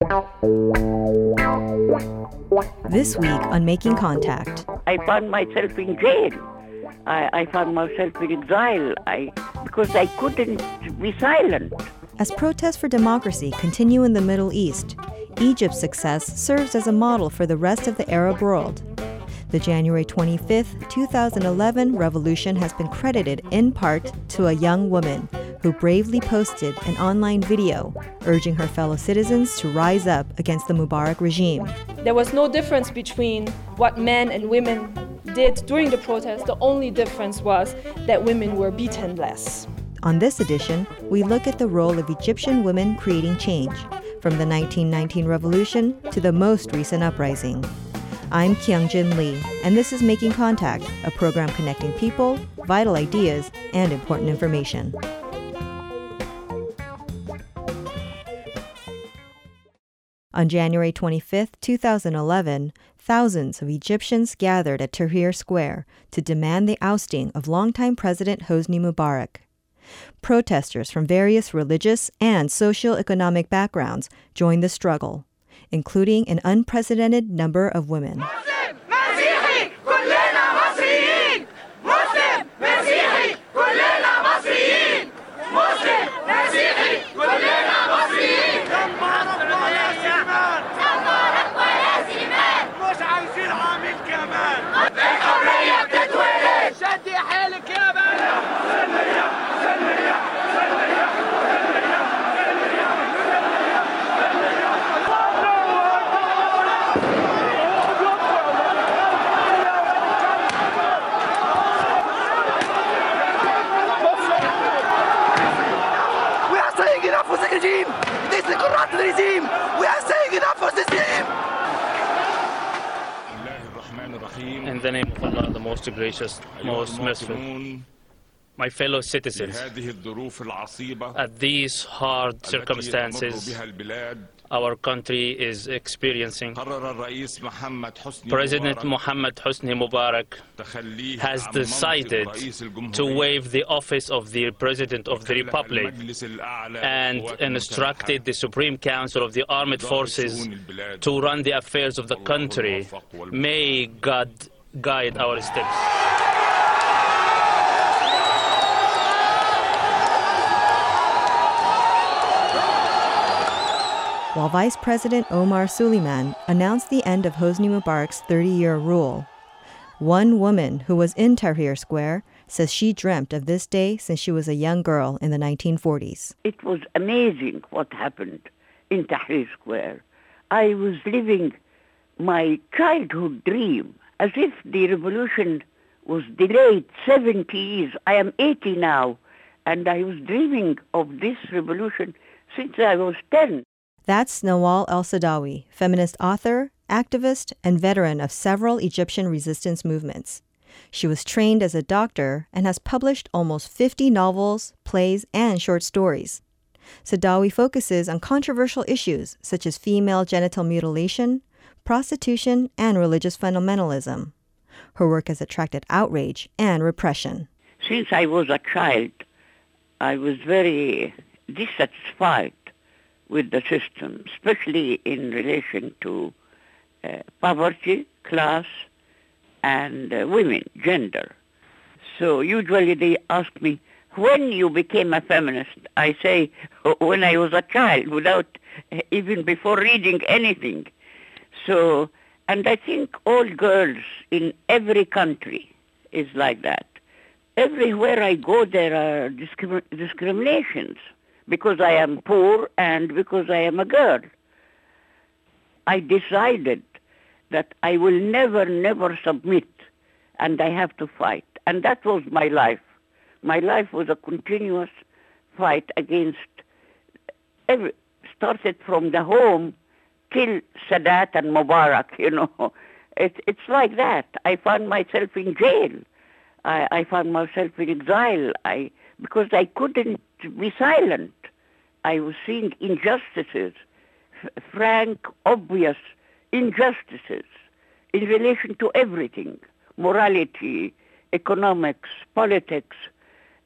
This week on Making Contact. I found myself in jail. I found myself in exile because I couldn't be silent. As protests for democracy continue in the Middle East, Egypt's success serves as a model for the rest of the Arab world. The January 25, 2011 revolution has been credited in part to a young woman who bravely posted an online video urging her fellow citizens to rise up against the Mubarak regime. There was no difference between what men and women did during the protest. The only difference was that women were beaten less. On this edition, we look at the role of Egyptian women creating change, from the 1919 revolution to the most recent uprising. I'm Kyungjin Lee, and this is Making Contact, a program connecting people, vital ideas, and important information. On January 25, 2011, thousands of Egyptians gathered at Tahrir Square to demand the ousting of longtime President Hosni Mubarak. Protesters from various religious and socio-economic backgrounds joined the struggle, including an unprecedented number of women. This is the corrupt regime. We are saying enough for this regime. In the name of Allah, the most gracious, most merciful. My fellow citizens, at these hard circumstances our country is experiencing, President Mohammed Hosni Mubarak has decided to waive the office of the President of the Republic and instructed the Supreme Council of the Armed Forces to run the affairs of the country. May God guide our steps. While Vice President Omar Suleiman announced the end of Hosni Mubarak's 30-year rule, one woman who was in Tahrir Square says she dreamt of this day since she was a young girl in the 1940s. It was amazing what happened in Tahrir Square. I was living my childhood dream as if the revolution was delayed 70 years. I am 80 now, and I was dreaming of this revolution since I was 10. That's Nawal El-Saadawi, feminist author, activist, and veteran of several Egyptian resistance movements. She was trained as a doctor and has published almost 50 novels, plays, and short stories. Saadawi focuses on controversial issues such as female genital mutilation, prostitution, and religious fundamentalism. Her work has attracted outrage and repression. Since I was a child, I was very dissatisfied with the system, especially in relation to poverty, class, and women, gender. So usually they ask me, when you became a feminist? I say, when I was a child, without even before reading anything. So, and I think all girls in every country is like that. Everywhere I go, there are discriminations. Because I am poor and because I am a girl. I decided that I will never submit, and I have to fight. And that was my life. My life was a continuous fight against started from the home till Sadat and Mubarak, you know. It's like that. I found myself in jail. I found myself in exile because I couldn't be silent. I was seeing injustices, frank, obvious injustices in relation to everything, morality, economics, politics.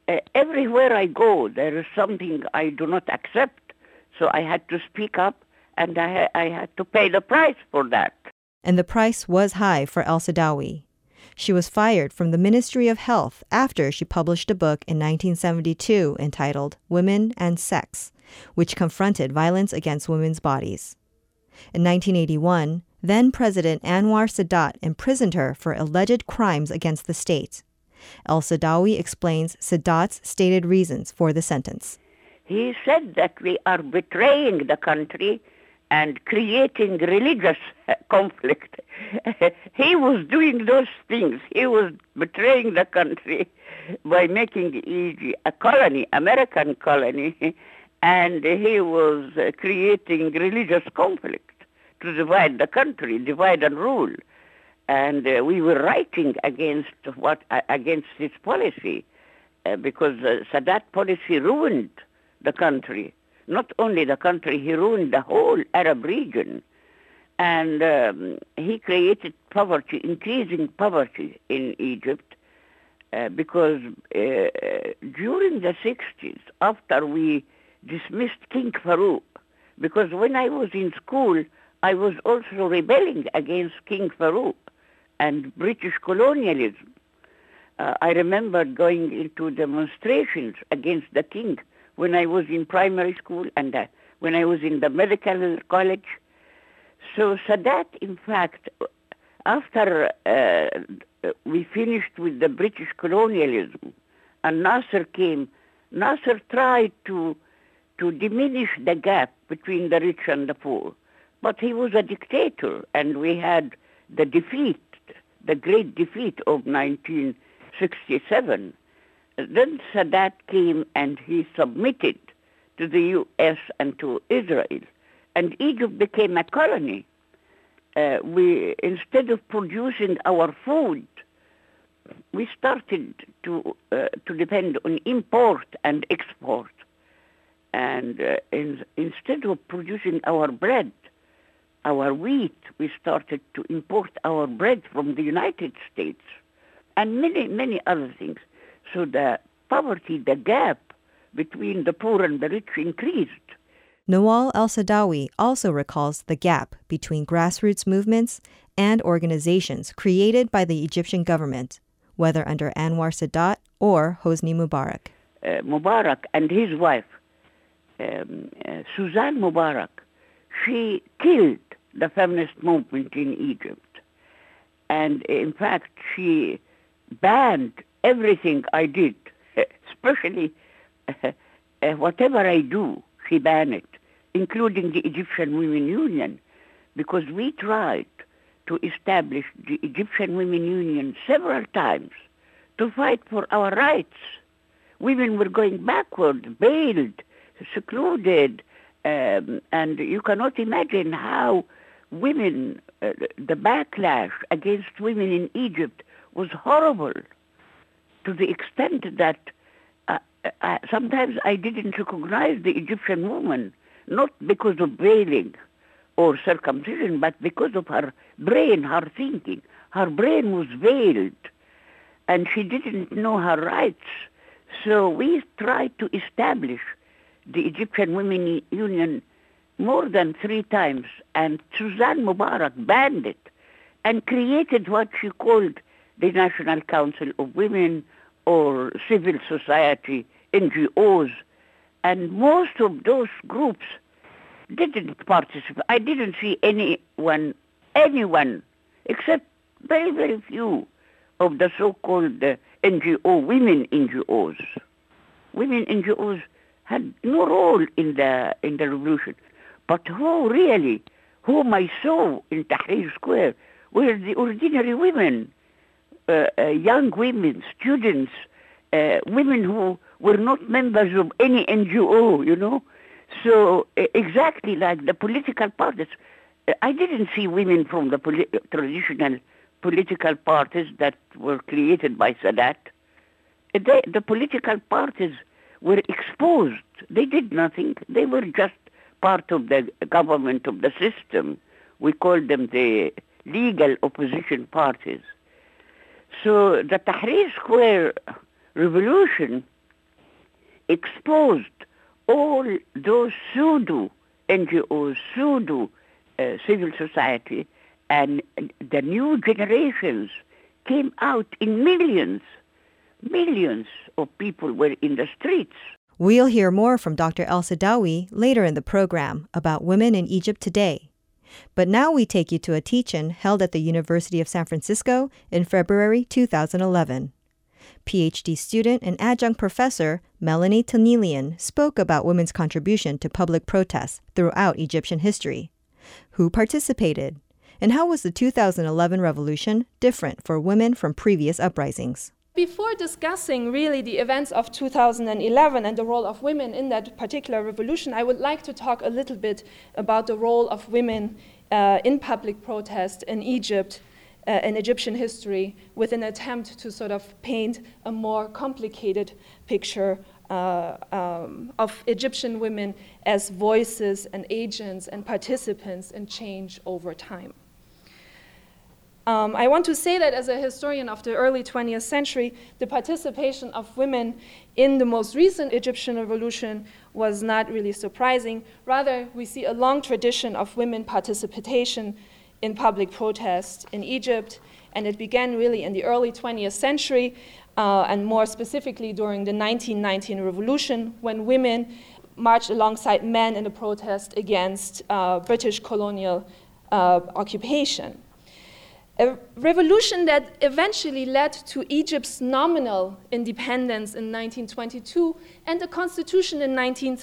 Everywhere I go, there is something I do not accept, so I had to speak up and I had to pay the price for that. And the price was high for El-Saadawi. She was fired from the Ministry of Health after she published a book in 1972 entitled Women and Sex, which confronted violence against women's bodies. In 1981, then-President Anwar Sadat imprisoned her for alleged crimes against the state. El-Saadawi explains Sadat's stated reasons for the sentence. He said that we are betraying the country and creating religious conflict. He was doing those things. He was betraying the country by making Egypt a colony, American colony, and he was creating religious conflict to divide the country, divide and rule. And we were writing against his policy because Sadat policy ruined the country. Not only the country, he ruined the whole Arab region. And he created poverty, increasing poverty in Egypt, because during the 60s, after we dismissed King Farouk, because when I was in school, I was also rebelling against King Farouk and British colonialism. I remember going into demonstrations against the king when I was in primary school and when I was in the medical college. So Sadat, in fact, after we finished with the British colonialism and Nasser came, Nasser tried to diminish the gap between the rich and the poor. But he was a dictator, and we had the defeat, the great defeat of 1967. Then Sadat came and he submitted to the U.S. and to Israel, and Egypt became a colony. Instead of producing our food, we started to depend on import and export. And instead of producing our bread, our wheat, we started to import our bread from the United States and many, many other things. So the poverty, the gap between the poor and the rich increased. Nawal El-Saadawi also recalls the gap between grassroots movements and organizations created by the Egyptian government, whether under Anwar Sadat or Hosni Mubarak. Mubarak and his wife, Suzanne Mubarak, she killed the feminist movement in Egypt. And in fact, she banned everything I did, especially whatever I do, she banned it, including the Egyptian Women Union, because we tried to establish the Egyptian Women Union several times to fight for our rights. Women were going backward, veiled, secluded, and you cannot imagine how women, the backlash against women in Egypt was horrible, to the extent that sometimes I didn't recognize the Egyptian woman, not because of veiling or circumcision, but because of her brain, her thinking. Her brain was veiled, and she didn't know her rights. So we tried to establish the Egyptian Women Union more than 3 times, and Suzanne Mubarak banned it and created what she called the National Council of Women or civil society, NGOs, and most of those groups didn't participate. I didn't see anyone, except very, very few of the so-called NGO, women NGOs. Women NGOs had no role in the revolution. But whom I saw in Tahrir Square were the ordinary women, young women, students, women who were not members of any NGO, you know. So exactly like the political parties, I didn't see women from the traditional political parties that were created by Sadat. The political parties were exposed. They did nothing. They were just part of the government, of the system. We called them the legal opposition parties. So the Tahrir Square revolution exposed all those pseudo NGOs, pseudo civil society, and the new generations came out in millions. Millions of people were in the streets. We'll hear more from Dr. El-Saadawi later in the program about women in Egypt today. But now we take you to a teach-in held at the University of San Francisco in February 2011. PhD student and adjunct professor Melanie Tennelian spoke about women's contribution to public protests throughout Egyptian history. Who participated? And how was the 2011 revolution different for women from previous uprisings? Before discussing really the events of 2011 and the role of women in that particular revolution, I would like to talk a little bit about the role of women in public protest in Egypt, in Egyptian history, with an attempt to sort of paint a more complicated picture of Egyptian women as voices and agents and participants in change over time. I want to say that as a historian of the early 20th century, the participation of women in the most recent Egyptian revolution was not really surprising. Rather, we see a long tradition of women participation in public protest in Egypt, and it began really in the early 20th century, and more specifically during the 1919 revolution, when women marched alongside men in a protest against British colonial occupation. A revolution that eventually led to Egypt's nominal independence in 1922 and a constitution in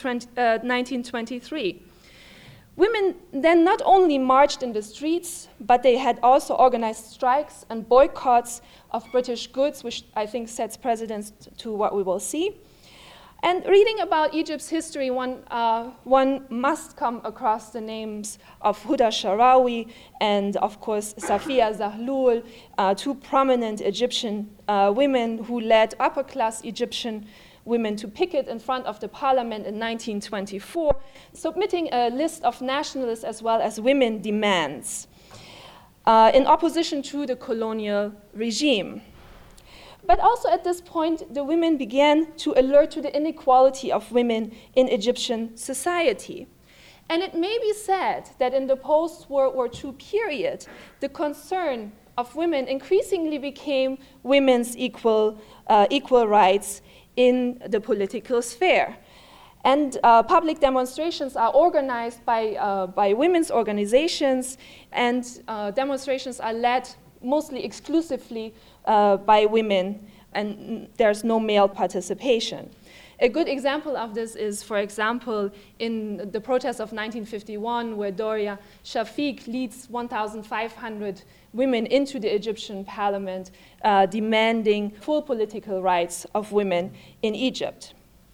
1923. Women then not only marched in the streets, but they had also organized strikes and boycotts of British goods, which I think sets precedence to what we will see. And reading about Egypt's history, one must come across the names of Huda Sharawi and, of course, Safia Zaghloul, two prominent Egyptian women who led upper-class Egyptian women to picket in front of the parliament in 1924, submitting a list of nationalist as well as women demands in opposition to the colonial regime. But also at this point, the women began to alert to the inequality of women in Egyptian society. And it may be said that in the post-World War II period, the concern of women increasingly became women's equal rights in the political sphere. And public demonstrations are organized by women's organizations, and demonstrations are led mostly exclusively by women, and there's no male participation. A good example of this is, for example, in the protests of 1951, where Doria Shafiq leads 1,500 women into the Egyptian parliament, demanding full political rights of women in Egypt.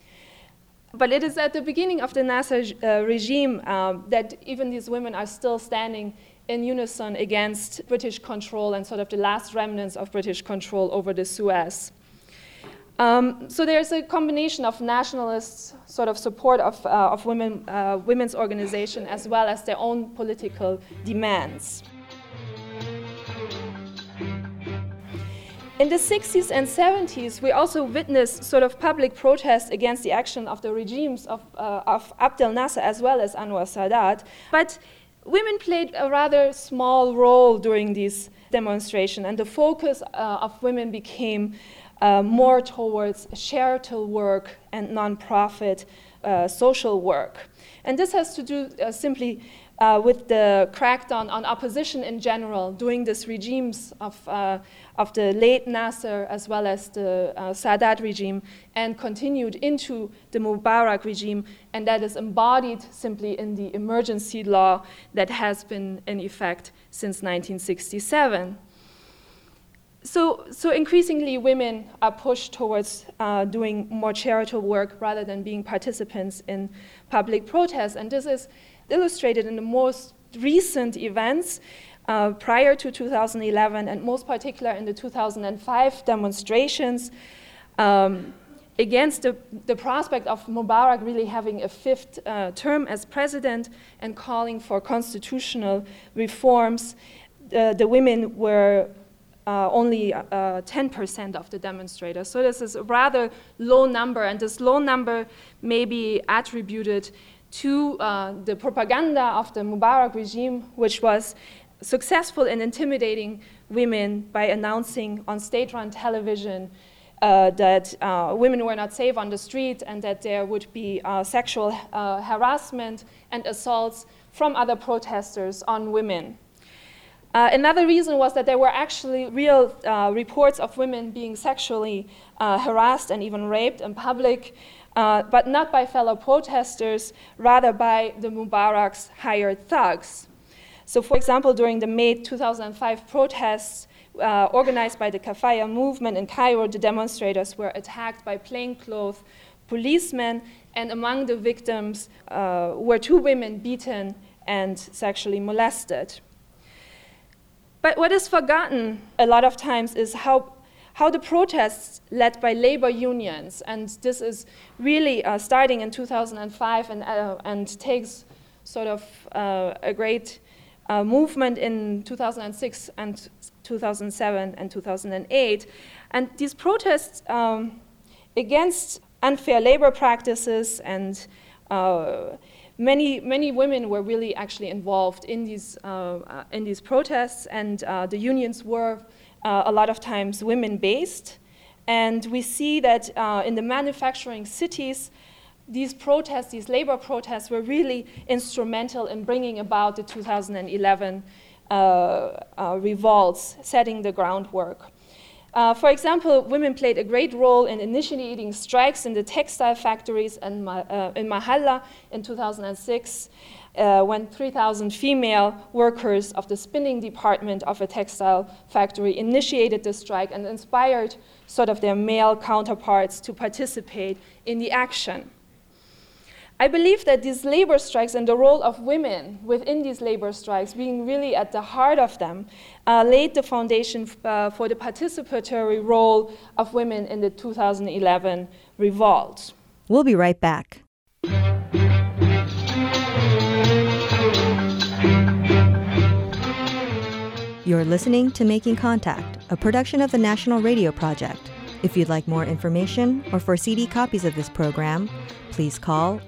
But it is at the beginning of the Nasser regime that even these women are still standing in unison against British control and sort of the last remnants of British control over the Suez. So there's a combination of nationalist sort of support of women's organization as well as their own political demands. In the 60s and 70s, we also witnessed sort of public protests against the action of the regimes of Abdel Nasser as well as Anwar Sadat. But women played a rather small role during these demonstrations, and the focus of women became more towards charitable work and nonprofit social work. And this has to do simply with the crackdown on opposition in general during these regimes of the late Nasser as well as the Sadat regime, and continued into the Mubarak regime, and that is embodied simply in the emergency law that has been in effect since 1967. So increasingly women are pushed towards doing more charitable work rather than being participants in public protests, and this is illustrated in the most recent events prior to 2011, and most particular in the 2005 demonstrations against the prospect of Mubarak really having a fifth term as president and calling for constitutional reforms. The women were only 10% of the demonstrators. So this is a rather low number, and this low number may be attributed to the propaganda of the Mubarak regime, which was successful in intimidating women by announcing on state-run television that women were not safe on the street and that there would be sexual harassment and assaults from other protesters on women. Another reason was that there were actually real reports of women being sexually harassed and even raped in public, but not by fellow protesters, rather by the Mubarak's hired thugs. So, for example, during the May 2005 protests organized by the Kafaya movement in Cairo, the demonstrators were attacked by plainclothes policemen, and among the victims were 2 women beaten and sexually molested. But what is forgotten a lot of times is how the protests led by labor unions, and this is really starting in 2005 and takes sort of a great movement in 2006 and 2007 and 2008. And these protests against unfair labor practices and Many women were really actually involved in these protests, and the unions were a lot of times women-based. And we see that in the manufacturing cities, these protests, these labor protests, were really instrumental in bringing about the 2011 revolts, setting the groundwork. For example, women played a great role in initiating strikes in the textile factories in Mahalla in 2006, when 3,000 female workers of the spinning department of a textile factory initiated the strike and inspired sort of their male counterparts to participate in the action. I believe that these labor strikes and the role of women within these labor strikes, being really at the heart of them, laid the foundation for the participatory role of women in the 2011 revolt. We'll be right back. You're listening to Making Contact, a production of the National Radio Project. If you'd like more information or for CD copies of this program, please call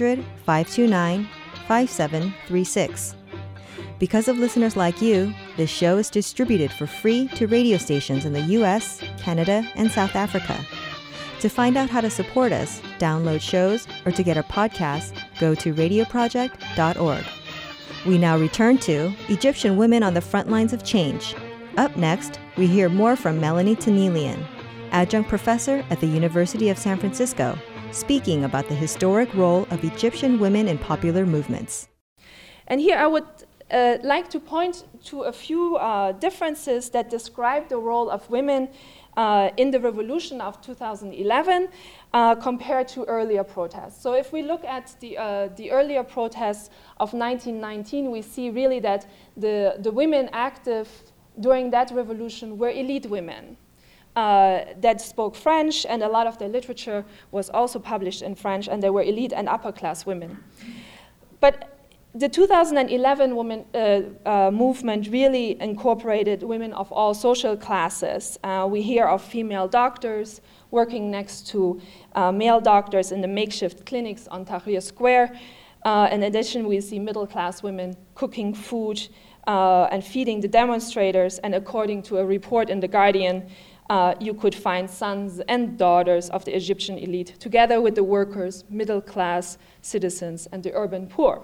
800-529-5736. Because of listeners like you, this show is distributed for free to radio stations in the U.S., Canada, and South Africa. To find out how to support us, download shows, or to get our podcasts, go to radioproject.org. We now return to Egyptian Women on the Front Lines of Change. Up next, we hear more from Melanie Tanelian, adjunct professor at the University of San Francisco, speaking about the historic role of Egyptian women in popular movements. And here I would like to point to a few differences that describe the role of women in the revolution of 2011 compared to earlier protests. So if we look at the earlier protests of 1919, we see really that the women active during that revolution were elite women that spoke French, and a lot of their literature was also published in French, and they were elite and upper-class women. But the 2011 movement really incorporated women of all social classes. We hear of female doctors working next to male doctors in the makeshift clinics on Tahrir Square. In addition, we see middle-class women cooking food and feeding the demonstrators, and according to a report in The Guardian, you could find sons and daughters of the Egyptian elite, together with the workers, middle-class citizens, and the urban poor.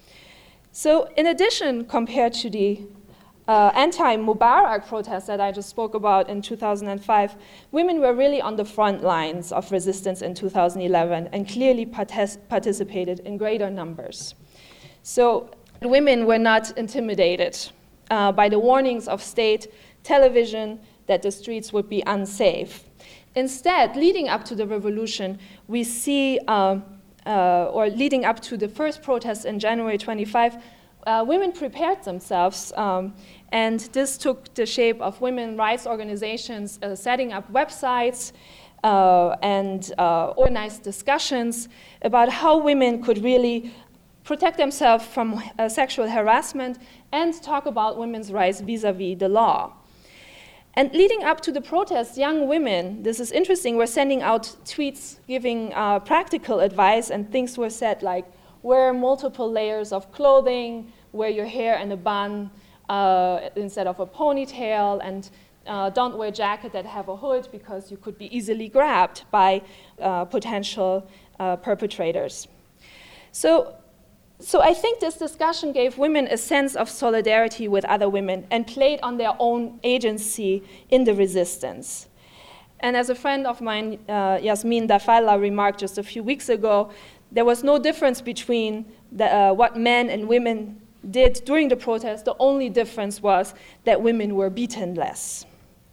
So in addition, compared to the anti-Mubarak protests that I just spoke about in 2005, women were really on the front lines of resistance in 2011 and clearly participated in greater numbers. So women were not intimidated by the warnings of state television that the streets would be unsafe. Instead, leading up to the revolution, we see or leading up to the first protests in January 25, women prepared themselves, and this took the shape of women rights organizations setting up websites and organized discussions about how women could really protect themselves from sexual harassment and talk about women's rights vis-a-vis the law. And leading up to the protests, young women, this is interesting, were sending out tweets giving practical advice, and things were said like, wear multiple layers of clothing, wear your hair in a bun instead of a ponytail, and don't wear jackets that have a hood because you could be easily grabbed by potential perpetrators. So I think this discussion gave women a sense of solidarity with other women and played on their own agency in the resistance. And as a friend of mine, Yasmin Dafalla, remarked just a few weeks ago, there was no difference between what men and women did during the protest. The only difference was that women were beaten less.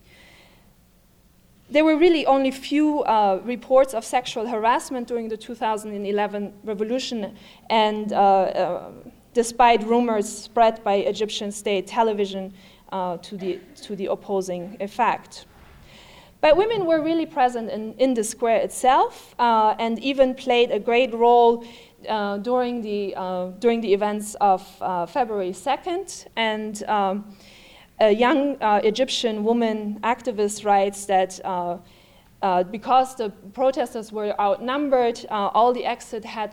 There were really only few reports of sexual harassment during the 2011 revolution, and despite rumors spread by Egyptian state television to the opposing effect. But women were really present in the square itself, and even played a great role during the events of February 2nd. And a young Egyptian woman activist writes that because the protesters were outnumbered, all the exits had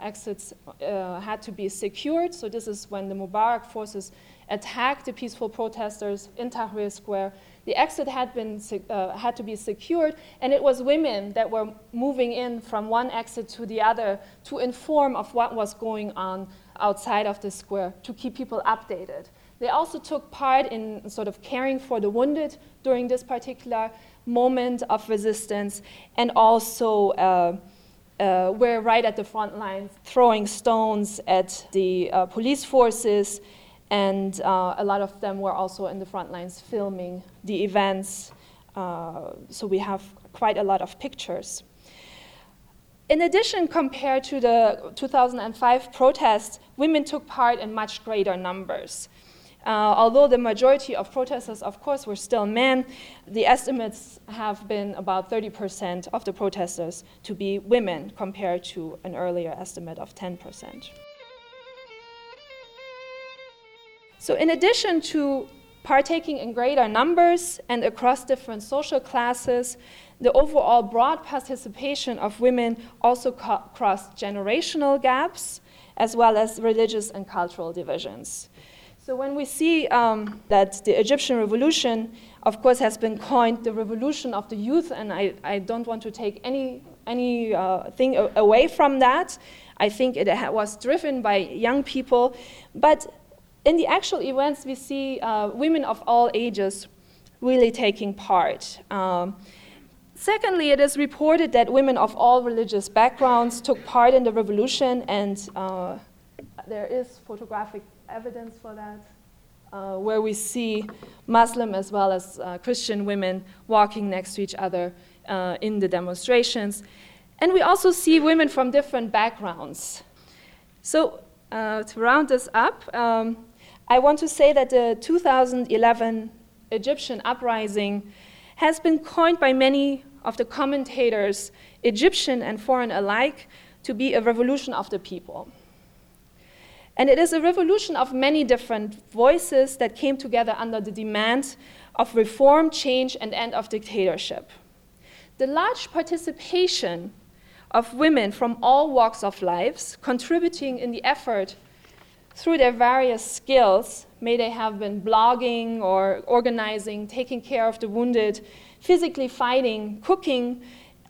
to be secured. So this is when the Mubarak forces attacked the peaceful protesters in Tahrir Square. The exit had to be secured, and it was women that were moving in from one exit to the other to inform of what was going on outside of the square, to keep people updated. They also took part in sort of caring for the wounded during this particular moment of resistance, and also were right at the front lines, throwing stones at the police forces, and a lot of them were also in the front lines filming the events. So we have quite a lot of pictures. In addition, compared to the 2005 protests, women took part in much greater numbers. Although the majority of protesters, of course, were still men, the estimates have been about 30% of the protesters to be women, compared to an earlier estimate of 10%. So in addition to partaking in greater numbers and across different social classes, the overall broad participation of women also crossed generational gaps, as well as religious and cultural divisions. So when we see that the Egyptian revolution, of course, has been coined the revolution of the youth, and I don't want to take anything away from that. I think it was driven by young people, but in the actual events, we see women of all ages really taking part. Secondly, it is reported that women of all religious backgrounds took part in the revolution, and there is photographic evidence for that, where we see Muslim as well as Christian women walking next to each other in the demonstrations. And we also see women from different backgrounds. So to round this up, I want to say that the 2011 Egyptian uprising has been coined by many of the commentators, Egyptian and foreign alike, to be a revolution of the people. And it is a revolution of many different voices that came together under the demand of reform, change, and end of dictatorship. The large participation of women from all walks of life contributing in the effort through their various skills, may they have been blogging or organizing, taking care of the wounded, physically fighting, cooking,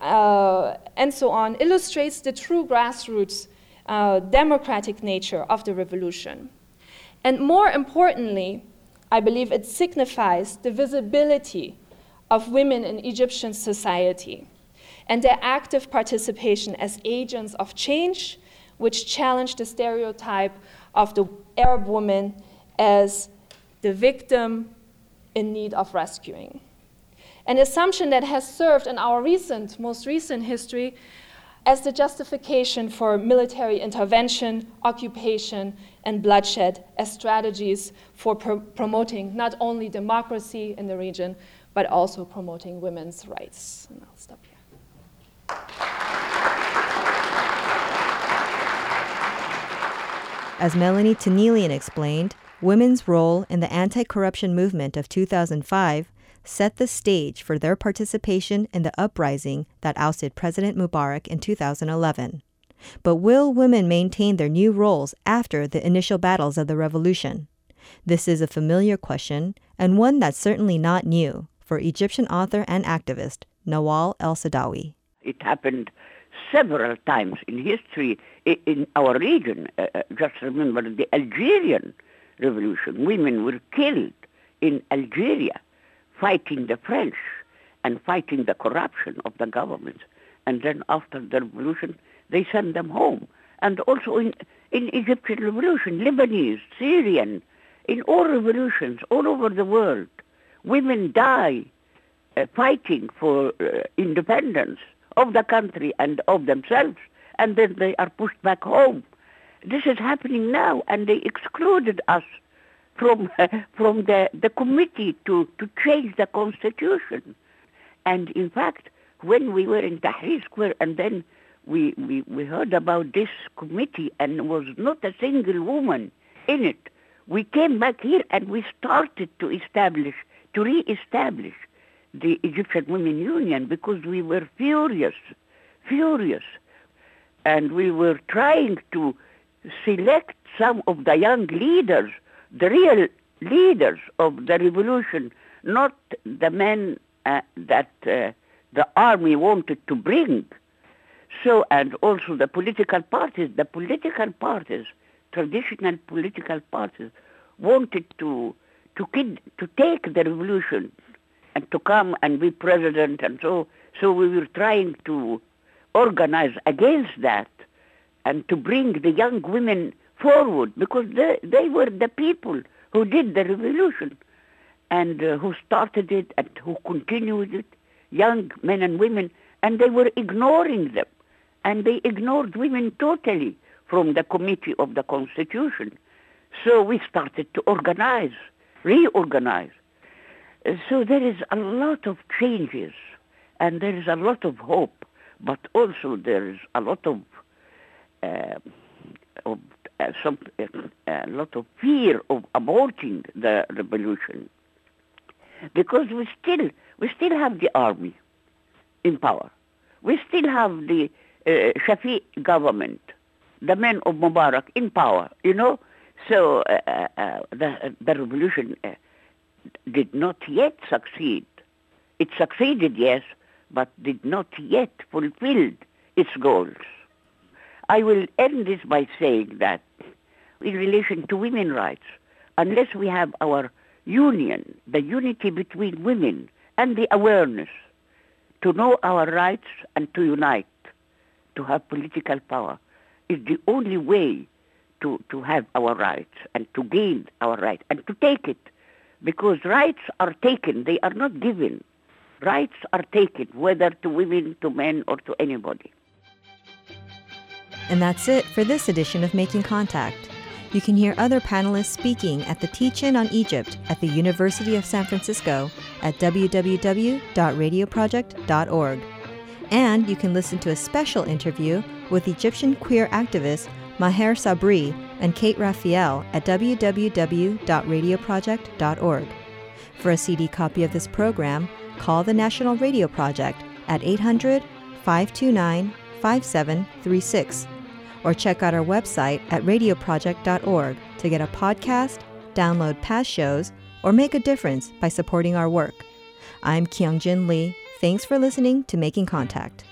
and so on, illustrates the true grassroots democratic nature of the revolution. And more importantly, I believe it signifies the visibility of women in Egyptian society and their active participation as agents of change, which challenge the stereotype of the Arab woman as the victim in need of rescuing. An assumption that has served in our most recent history as the justification for military intervention, occupation, and bloodshed as strategies for promoting not only democracy in the region, but also promoting women's rights. And I'll stop here. As Melanie Tennelian explained, women's role in the anti-corruption movement of 2005 set the stage for their participation in the uprising that ousted President Mubarak in 2011. But will women maintain their new roles after the initial battles of the revolution? This is a familiar question, and one that's certainly not new for Egyptian author and activist Nawal El-Saadawi. It happened several times in history in our region. Just remember the Algerian Revolution. Women were killed in Algeria fighting the French and fighting the corruption of the government. And then after the revolution, they sent them home. And also in Egyptian revolution, Lebanese, Syrian, in all revolutions all over the world, women die fighting for independence of the country and of themselves, and then they are pushed back home. This is happening now, and they excluded us from the committee to change the constitution. And in fact, when we were in Tahrir Square, and then we heard about this committee, and was not a single woman in it, we came back here and we started to re-establish the Egyptian Women Union, because we were furious. And we were trying to select some of the young leaders, the real leaders of the revolution, not the men that the army wanted to bring. So, and also the political parties, traditional political parties, wanted to take the revolution and to come and be president, and so we were trying to organize against that and to bring the young women forward, because they were the people who did the revolution and who started it and who continued it, young men and women, and they were ignoring them. And they ignored women totally from the committee of the constitution. So we started to reorganize. So there is a lot of changes, and there is a lot of hope, but also there is a lot of fear of aborting the revolution, because we still have the army in power. We still have the Shafiq government, the men of Mubarak in power, So the revolution did not yet succeed. It succeeded, yes, but did not yet fulfill its goals. I will end this by saying that in relation to women's rights, unless we have our union, the unity between women, and the awareness to know our rights and to unite, to have political power, is the only way to have our rights and to gain our right and to take it. Because rights are taken, they are not given. Rights are taken, whether to women, to men, or to anybody. And that's it for this edition of Making Contact. You can hear other panelists speaking at the Teach-In on Egypt at the University of San Francisco at www.radioproject.org. And you can listen to a special interview with Egyptian queer activists Maher Sabri and Kate Raphael at www.radioproject.org. For a CD copy of this program, call the National Radio Project at 800-529-5736, or check out our website at radioproject.org to get a podcast, download past shows, or make a difference by supporting our work. I'm Kyung-Jin Lee. Thanks for listening to Making Contact.